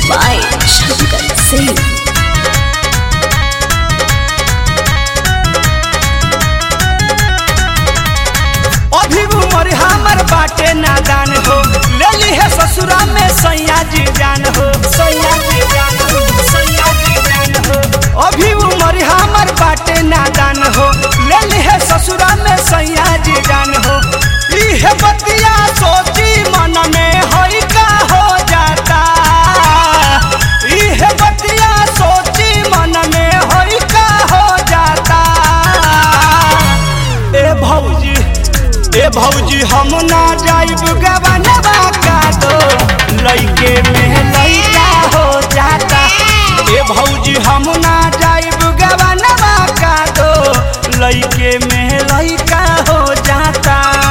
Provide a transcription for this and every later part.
by Shankar Singh. अभी उमर हमर बाटे नादान हो, ले ली है ससुरा में सैया जी जान हो, सैया जी जान हो, सैया जी जान हो। अभी उमर हमर बाटे नादान हो, ले ली है ससुरा में सैया जी जान हो। इहे बतिया सोची मन में होई का हो जाता, इहे बतिया सोची मन में होई का हो जाता। ए भौजी हम ना जाइब गवनवा का दो, लइके में लइका हो जाता। ए भौजी हम ना जाइब गवनवा का दो, लइके में लइका हो जाता।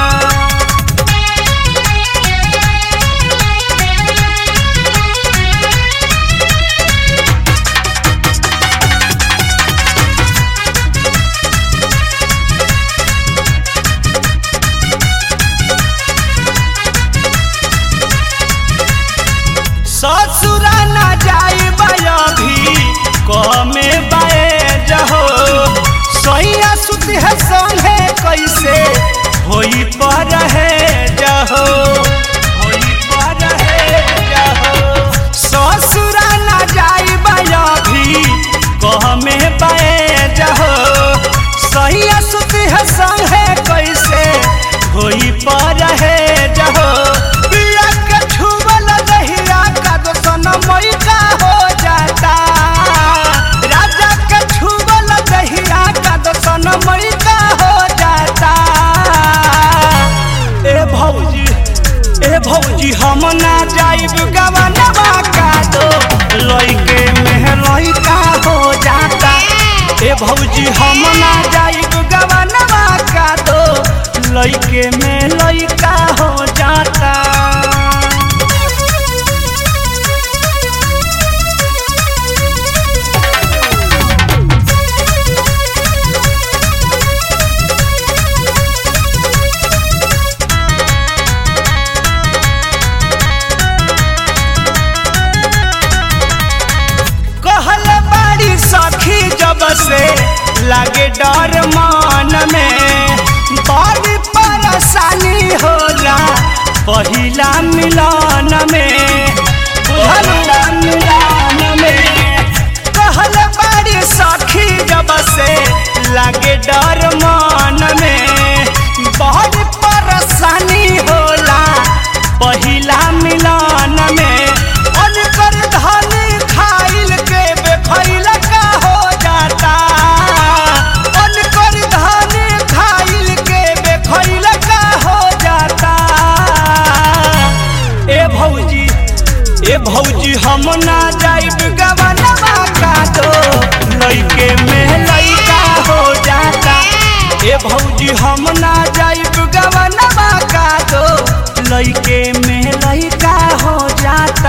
ससुरा ना जाइब अभी कमे बैज हो, सैया सुत है संगे कैसे होई पर है जहो, होई पर है जहो। ससुरा ना जाइब अभी कमे बैज हो, सैया सुत है संगे कैसे होई पर है जहो। मई का हो जाता, राजा के छुबल दहिया का दसन मई का हो जाता। ए भौजी हम ना जाइब गवनवा का दो, लइके में लइका हो जाता। ए भौजी हम ना जाइब गवनवा का दो, लइके में लइका हो जाता। सखी जब से लागे डर मन में, बड़ी परेशानी होला पहिला मिलन में, पहिला मिलन में। कहल बड़ी सखी जब से लागे डर मन में, बड़ी परेशानी होला पहिला मिलन में। अनकर धनी खाइल के बेखैल भौजी हम ना जाइब गवनवा का दो, लइके में लइका हो जाता। ए भौजी हम ना जाइब गवनवा का दो, लइके में लइका हो जाता।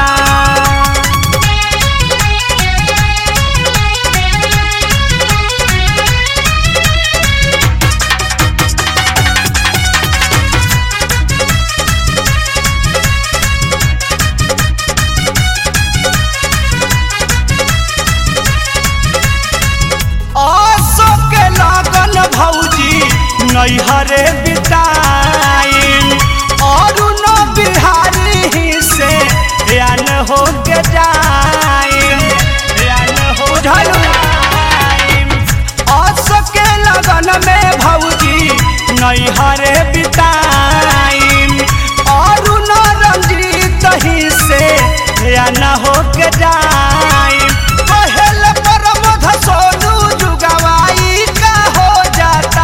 नैहरे बिताइन और न बिहारी से यान हो के जाइन, यान हो जाइन। असके लगन में भौजी नैहरे बिताइन और न रंजीत ही से यान हो के जाइन। पहल परमध सोनू जुगवाई का हो जाता,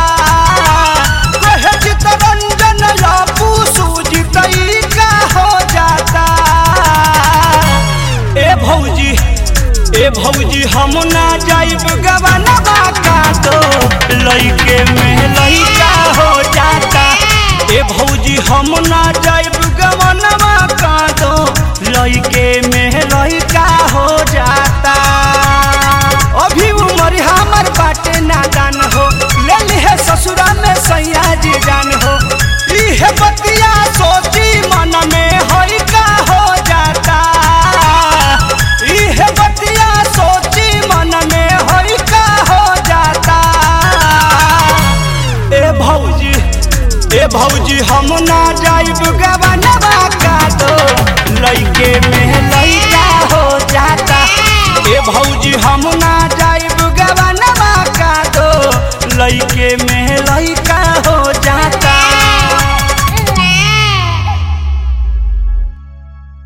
रंजन लापू सूजितई का हो जाता। ए भौजी हम ना जाइब गवनवा का दो, लइके में लइका हो जाता। ए भौजी हम ना जाइब गवनवा का दो, लइके में लइका हो जाता। अभी उमर हमर बाटे नादान हो, ले ली है ससुरा में सैया जी जान हो। इहे बतिया सोची मन में होई का हो जाता, ए भौजी हम ना जाइब गवनवा का दो लइके में लइका हो जाता। ए भौजी हम ना जाइब गवनवा का दो लइके में लइका